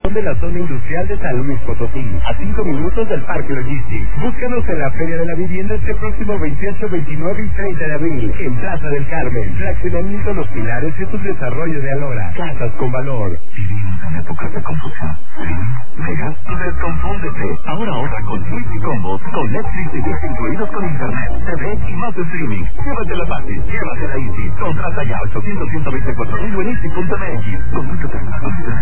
de la zona industrial de San Luis Potosí, a 5 minutos del Parque Logistics. Búscanos en la Feria de la Vivienda este próximo 28, 29 y 30 de abril, en Plaza del Carmen. Fraccionamiento Los Pilares es un desarrollo de Alora. Casas con valor. Vivimos en épocas de confusión. Megas, desconfúndete. Ahora ahorra con Switch y combos, con Netflix y Disney incluidos con internet, TV y más streaming. Llévatela fácil, llévatela easy. Contrata ya 800-124.000 en easy.mx. Con mucho tecnología.